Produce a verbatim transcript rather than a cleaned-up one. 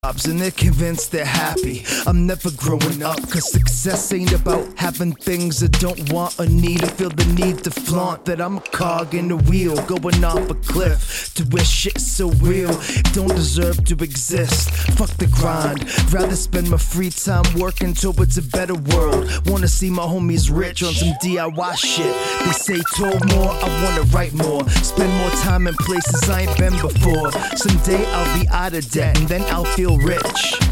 And they're convinced they're happy. I'm never growing up, cause success ain't about having things I don't want or need. I feel the need to flaunt that I'm a cog in the wheel, going off a cliff to where shit's so real it don't deserve to exist. Fuck the grind, rather spend my free time working towards a better world. Wanna see my homies rich on some D I Y shit. They say tour more, I wanna write more, spend more time in places I ain't been before. Someday I'll be out of debt and then I'll feel rich.